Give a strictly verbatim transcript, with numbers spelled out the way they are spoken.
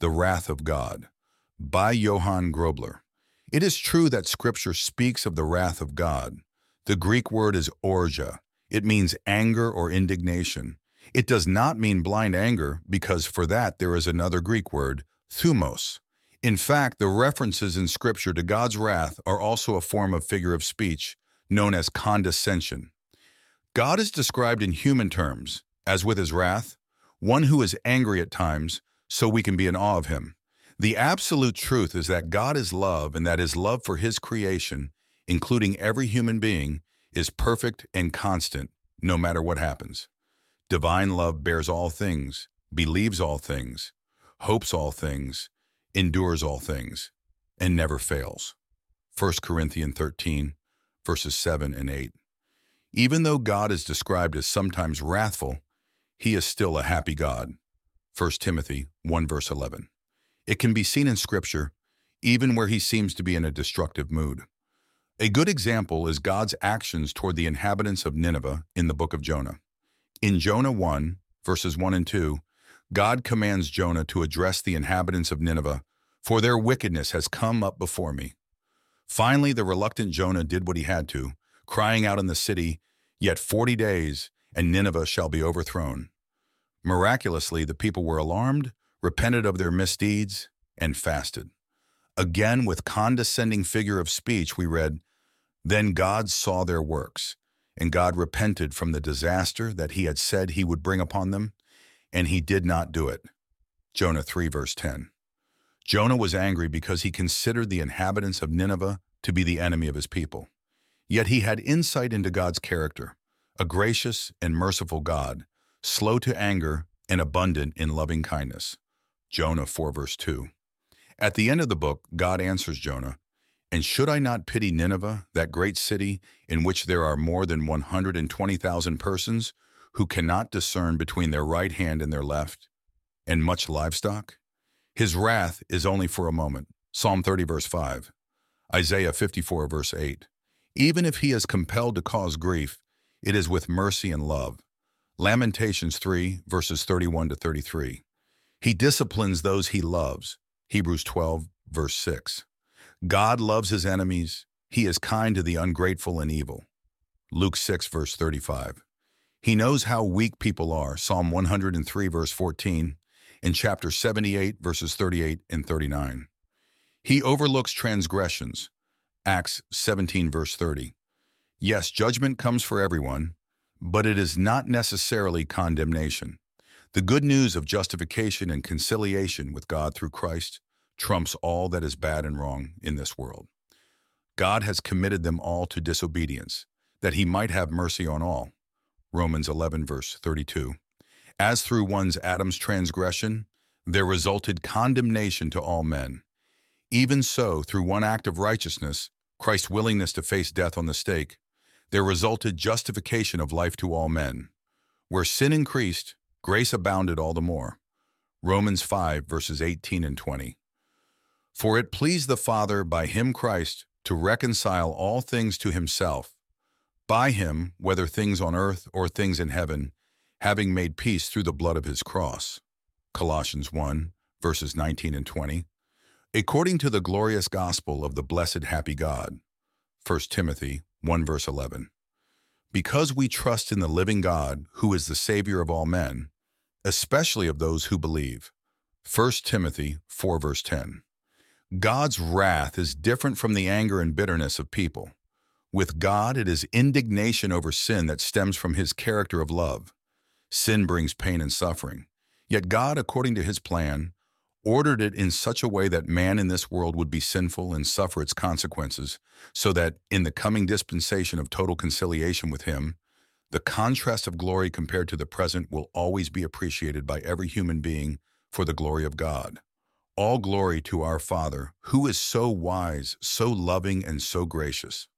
The Wrath of God, by Johann Grobler. It is true that Scripture speaks of the wrath of God. The Greek word is orgia. It means anger or indignation. It does not mean blind anger, because for that there is another Greek word, thumos. In fact, the references in Scripture to God's wrath are also a form of figure of speech known as condescension. God is described in human terms, as with his wrath, one who is angry at times, so we can be in awe of him. The absolute truth is that God is love, and that his love for his creation, including every human being, is perfect and constant, no matter what happens. Divine love bears all things, believes all things, hopes all things, endures all things, and never fails. First Corinthians thirteen, verses seven and eight. Even though God is described as sometimes wrathful, he is still a happy God. First Timothy one, verse eleven. It can be seen in Scripture, even where he seems to be in a destructive mood. A good example is God's actions toward the inhabitants of Nineveh in the book of Jonah. In Jonah one, verses one and two, God commands Jonah to address the inhabitants of Nineveh, "For their wickedness has come up before me." Finally, the reluctant Jonah did what he had to, crying out in the city, "Yet forty days, and Nineveh shall be overthrown." Miraculously, the people were alarmed, repented of their misdeeds, and fasted. Again, with condescending figure of speech, we read, "Then God saw their works, and God repented from the disaster that he had said he would bring upon them, and he did not do it." Jonah three, verse ten. Jonah was angry because he considered the inhabitants of Nineveh to be the enemy of his people. Yet he had insight into God's character, a gracious and merciful God, slow to anger and abundant in loving kindness. Jonah four, verse two. At the end of the book, God answers Jonah, "And should I not pity Nineveh, that great city in which there are more than one hundred twenty thousand persons who cannot discern between their right hand and their left, and much livestock?" His wrath is only for a moment. Psalm thirty, verse five. Isaiah fifty-four, verse eight. Even if he is compelled to cause grief, it is with mercy and love. Lamentations three, verses thirty-one to thirty-three. He disciplines those he loves. Hebrews twelve, verse six. God loves his enemies. He is kind to the ungrateful and evil. Luke six, verse thirty-five. He knows how weak people are. Psalm one hundred three, verse fourteen, and chapter seventy-eight, verses thirty-eight and thirty-nine. He overlooks transgressions. Acts seventeen, verse thirty. Yes, judgment comes for everyone, but it is not necessarily condemnation. The good news of justification and conciliation with God through Christ trumps all that is bad and wrong in this world. God has committed them all to disobedience, that he might have mercy on all. Romans eleven, verse thirty-two. As through one's Adam's transgression, there resulted condemnation to all men. Even so, through one act of righteousness, Christ's willingness to face death on the stake, there resulted justification of life to all men. Where sin increased, grace abounded all the more. Romans five, verses eighteen and twenty. For it pleased the Father by him Christ to reconcile all things to himself, by him, whether things on earth or things in heaven, having made peace through the blood of his cross. Colossians one, verses nineteen and twenty. According to the glorious gospel of the blessed happy God. First Timothy one, verse eleven. Because we trust in the living God, who is the Savior of all men, especially of those who believe. First Timothy four, verse ten. God's wrath is different from the anger and bitterness of people. With God, it is indignation over sin that stems from his character of love. Sin brings pain and suffering. Yet God, according to his plan, ordered it in such a way that man in this world would be sinful and suffer its consequences, so that in the coming dispensation of total conciliation with him, the contrast of glory compared to the present will always be appreciated by every human being for the glory of God. All glory to our Father, who is so wise, so loving, and so gracious.